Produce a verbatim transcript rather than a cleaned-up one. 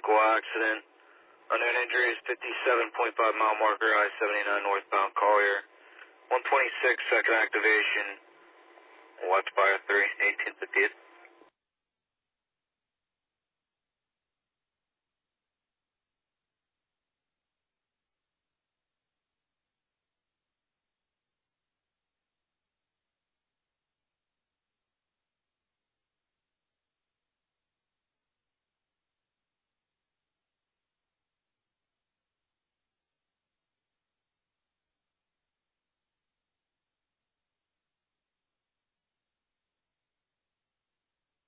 vehicle accident. Unknown injuries, fifty-seven point five mile marker, I seventy-nine northbound Collier. one twenty-six, second activation. Watch fire three, eighteen fifty-eight.